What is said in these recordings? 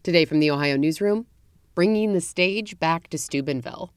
Today from the Ohio Newsroom, bringing the stage back to Steubenville.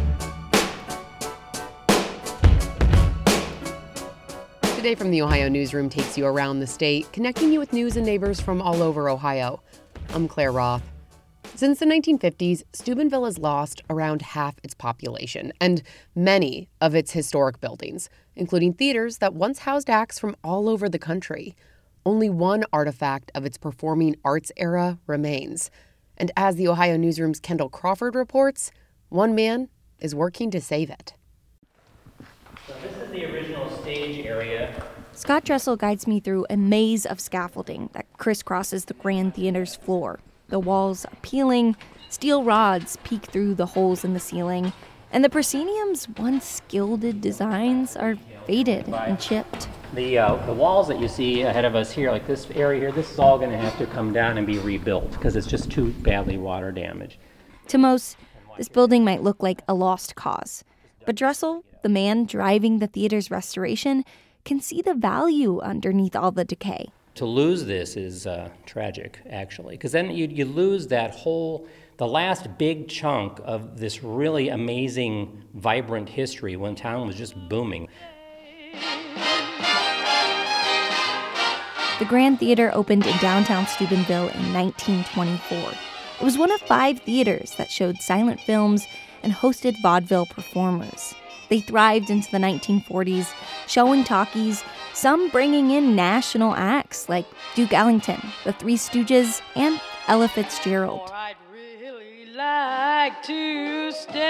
Today from the Ohio Newsroom takes you around the state, connecting you with news and neighbors from all over Ohio. I'm Claire Roth. Since the 1950s, Steubenville has lost around half its population and many of its historic buildings, including theaters that once housed acts from all over the country. Only one artifact of its performing arts era remains. And as the Ohio Newsroom's Kendall Crawford reports, one man is working to save it. So this is the original stage area. Scott Dressel guides me through a maze of scaffolding that crisscrosses the Grand Theater's floor. The walls are peeling, steel rods peek through the holes in the ceiling, and the proscenium's once gilded designs are faded and chipped. The walls that you see ahead of us here, like this area here, this is all going to have to come down and be rebuilt because it's just too badly water damaged. To most, this building might look like a lost cause. But Dressel, the man driving the theater's restoration, can see the value underneath all the decay. To lose this is tragic, actually, because then you lose the last big chunk of this really amazing, vibrant history when town was just booming. The Grand Theater opened in downtown Steubenville in 1924. It was one of 5 theaters that showed silent films and hosted vaudeville performers. They thrived into the 1940s, showing talkies, some bringing in national acts like Duke Ellington, the Three Stooges, and Ella Fitzgerald. Oh, I'd really like to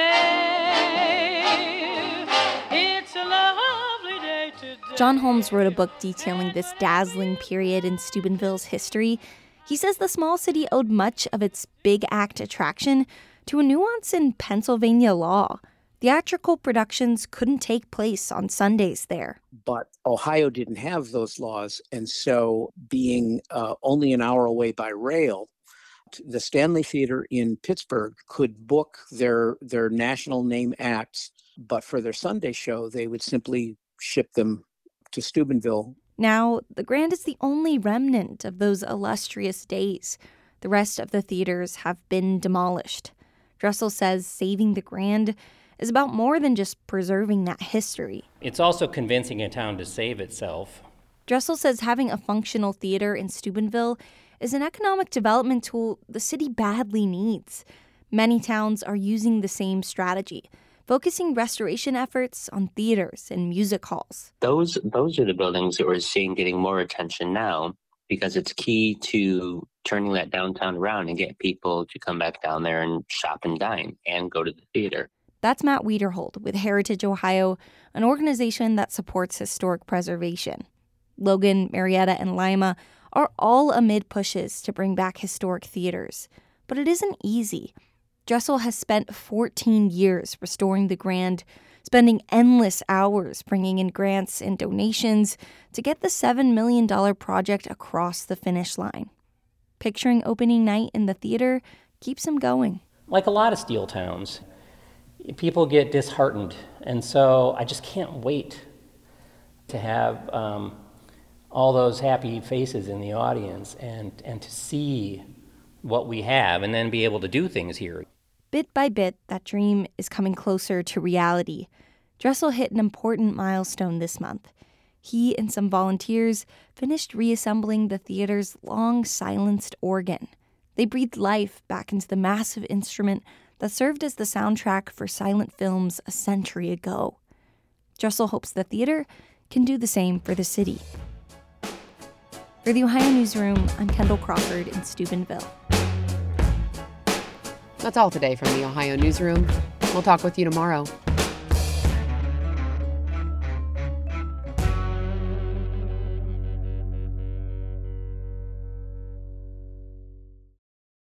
stay. It's a lovely day today. John Holmes wrote a book detailing this dazzling period in Steubenville's history. He says the small city owed much of its big act attraction to a nuance in Pennsylvania law. Theatrical productions couldn't take place on Sundays there. But Ohio didn't have those laws, and so being only an hour away by rail, the Stanley Theater in Pittsburgh could book their national name acts, but for their Sunday show, they would simply ship them to Steubenville. Now, the Grand is the only remnant of those illustrious days. The rest of the theaters have been demolished. Dressel says saving the Grand is about more than just preserving that history. It's also convincing a town to save itself. Dressel says having a functional theater in Steubenville is an economic development tool the city badly needs. Many towns are using the same strategy, focusing restoration efforts on theaters and music halls. Those are the buildings that we're seeing getting more attention now because it's key to turning that downtown around and get people to come back down there and shop and dine and go to the theater. That's Matt Wiederhold with Heritage Ohio, an organization that supports historic preservation. Logan, Marietta, and Lima are all amid pushes to bring back historic theaters. But it isn't easy. Dressel has spent 14 years restoring the Grand, spending endless hours bringing in grants and donations to get the $7 million project across the finish line. Picturing opening night in the theater keeps him going. Like a lot of steel towns, people get disheartened, and so I just can't wait to have all those happy faces in the audience and to see what we have and then be able to do things here. Bit by bit, that dream is coming closer to reality. Dressel hit an important milestone this month. He and some volunteers finished reassembling the theater's long-silenced organ. They breathed life back into the massive instrument that served as the soundtrack for silent films a century ago. Dressel hopes the theater can do the same for the city. For the Ohio Newsroom, I'm Kendall Crawford in Steubenville. That's all today from the Ohio Newsroom. We'll talk with you tomorrow.